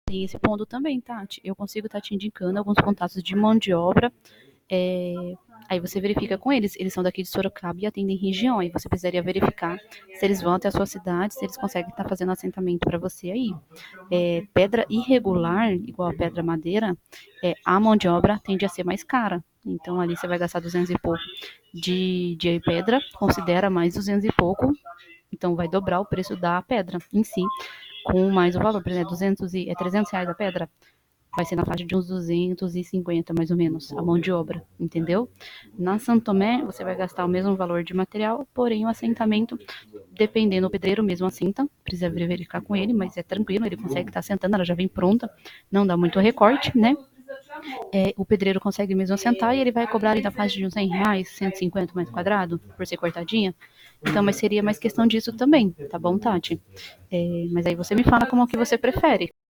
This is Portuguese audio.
Tem esse ponto também, Tati. Eu consigo estar te indicando alguns contatos de mão de obra. é, Aí você verifica com eles. Eles são daqui de Sorocaba e atendem região. Aí você precisaria verificar se eles vão até a sua cidade, se eles conseguem estar fazendo assentamento para você aí. Pedra irregular, igual a pedra madeira, a mão de obra tende a ser mais cara. Então ali você vai gastar 200 e pouco de pedra, considera mais 200 e pouco, então vai dobrar o preço da pedra em si, com mais o valor, por exemplo, 300 reais a pedra, vai ser na faixa de uns 250 mais ou menos, a mão de obra, entendeu? Na Santo Tomé, você vai gastar o mesmo valor de material, porém o assentamento, dependendo do pedreiro mesmo assenta, precisa verificar com ele, mas é tranquilo, ele consegue estar assentando, ela já vem pronta, não dá muito recorte, né? O pedreiro consegue mesmo assentar e ele vai cobrar ali da faixa de uns 100 reais, 150 mais quadrado, por ser cortadinha. Então, mas seria mais questão disso também, tá bom, Tati? Mas aí você me fala como que você prefere.